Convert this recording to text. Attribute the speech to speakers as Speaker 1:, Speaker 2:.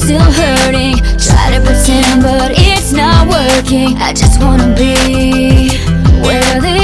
Speaker 1: still hurting. Try to pretend but it's not working. I just wanna be where the